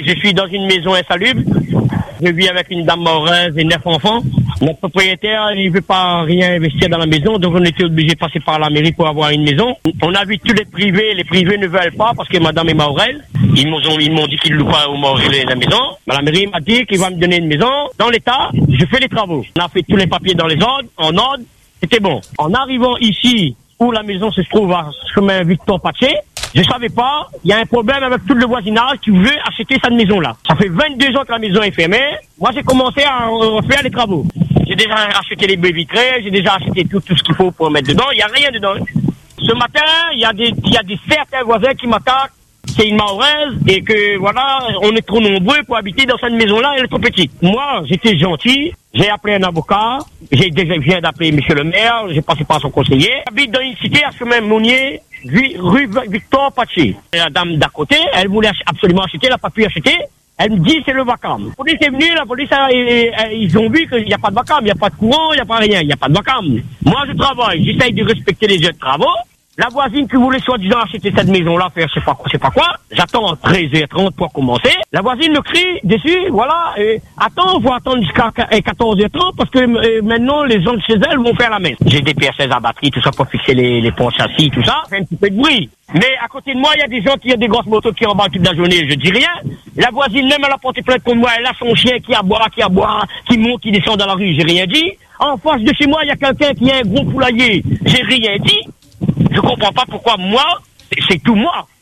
Je suis dans une maison insalubre. Je vis avec une dame mahoraise et 9 enfants. Notre propriétaire, il ne veut pas rien investir dans la maison, donc on était obligé de passer par la mairie pour avoir une maison. On a vu tous les privés ne veulent pas parce que madame est mahoraise. Ils m'ont dit qu'ils ne louent pas aux mahorais la maison. La mairie m'a dit qu'il va me donner une maison. Dans l'état, je fais les travaux. On a fait tous les papiers dans les ordres, en ordre, c'était bon. En arrivant ici, où la maison se trouve à chemin Victor Paché, je savais pas, il y a un problème avec tout le voisinage qui veut acheter cette maison-là. Ça fait 22 ans que la maison est fermée. Moi, j'ai commencé à refaire les travaux. J'ai déjà acheté les baies vitrées, j'ai déjà acheté tout ce qu'il faut pour mettre dedans. Il n'y a rien dedans. Ce matin, il y a des certains voisins qui m'attaquent. C'est une mahoraise et que voilà, on est trop nombreux pour habiter dans cette maison-là, elle est trop petite. Moi, j'étais gentil, j'ai appelé un avocat, je viens d'appeler monsieur le maire, j'ai passé par son conseiller. J'habite dans une cité à chemin Monnier, rue Victor Paché. La dame d'à côté, elle voulait absolument acheter, elle n'a pas pu acheter. Elle me dit c'est le vacam. La police est venue, ils ont vu qu'il n'y a pas de vacam, il n'y a pas de courant, il n'y a pas rien, il n'y a pas de vacam. Moi je travaille, j'essaye de respecter les heures de travaux. La voisine qui voulait soi-disant acheter cette maison-là, faire je sais pas quoi, j'attends à 13h30 pour commencer. La voisine me crie dessus, voilà, attends, on va attendre jusqu'à 14h30 parce que maintenant les gens de chez elle vont faire la messe. J'ai des PSS à batterie, tout ça pour fixer les ponts châssis, tout ça, fait un petit peu de bruit. Mais à côté de moi, il y a des gens qui ont des grosses motos qui emballent toute la journée, je dis rien. La voisine même, elle a porté plainte contre moi, elle a son chien qui aboie, qui monte, qui descend dans la rue, j'ai rien dit. En face de chez moi, il y a quelqu'un qui a un gros poulailler, j'ai rien dit. Je comprends pas pourquoi moi, c'est tout moi.